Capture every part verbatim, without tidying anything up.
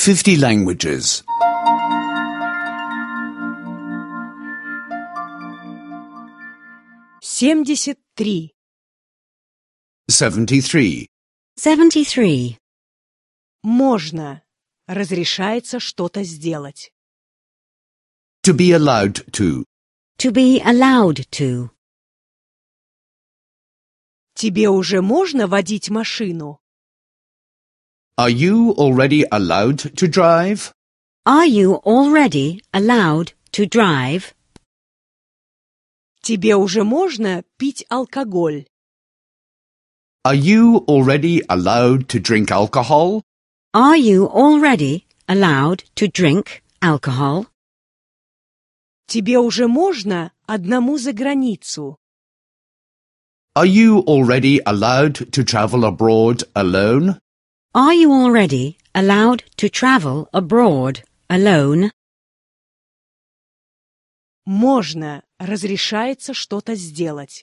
fifty languages. семьдесят три. seventy-three. seventy-three. Можно. Разрешается что-то сделать. To be allowed to. To be allowed to. Тебе уже можно водить машину? Are you already allowed to drive? Are you already allowed to drive? Тебе уже можно пить алкоголь? Are you already allowed to drink alcohol? Are you already allowed to drink alcohol? Тебе уже можно одному за границу? Are you already allowed to travel abroad alone? Are you already allowed to travel abroad alone? Можно. Разрешается что-то сделать.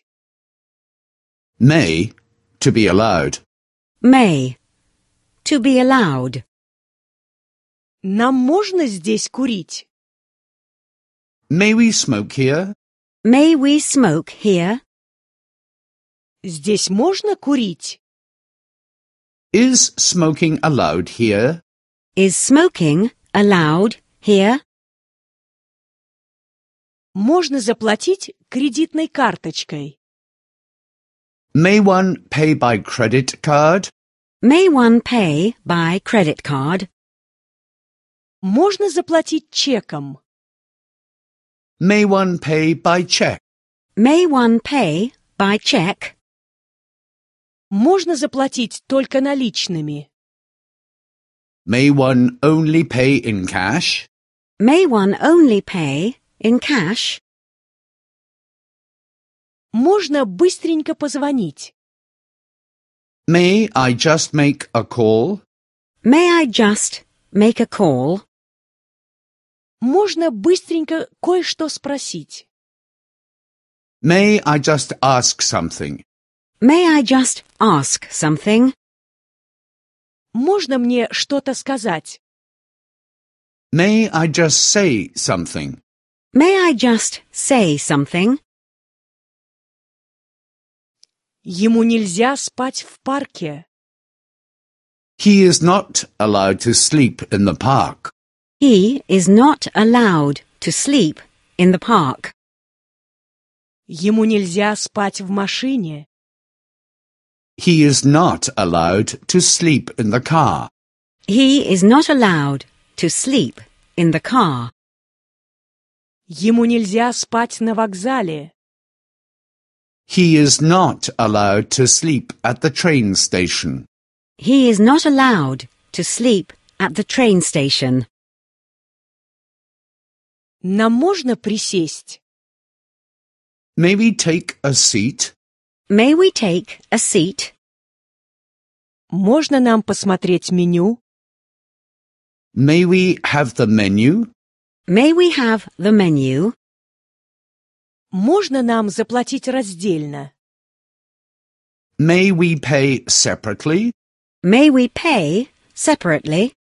May. To be allowed. May. To be allowed. Нам можно здесь курить? May we smoke here? May we smoke here? Здесь можно курить? Is smoking allowed here? Is smoking allowed here? Можно заплатить кредитной карточкой? May one pay by credit card? May one pay by credit card? Можно заплатить чеком? May one pay by check? May one pay by check? Можно заплатить только наличными? May one only pay in cash? May one only pay in cash? Можно быстренько позвонить? May I just make a call? May I just make a call? Можно быстренько кое-что спросить? May I just ask something? May I just ask something? Можно мне что-то сказать? May I just say something? May I just say something? Ему нельзя спать в парке. He is not allowed to sleep in the park. He is not allowed to sleep in the park. Ему нельзя спать в машине. He is not allowed to sleep in the car. He is not allowed to sleep in the car. Ему нельзя спать на вокзале. He is not allowed to sleep at the train station. He is not allowed to sleep at the train station. Нам можно присесть? May we take a seat? May we take a seat? Можно нам посмотреть меню? May we have the menu? May we have the menu? Можно нам заплатить раздельно? May we pay separately? May we pay separately?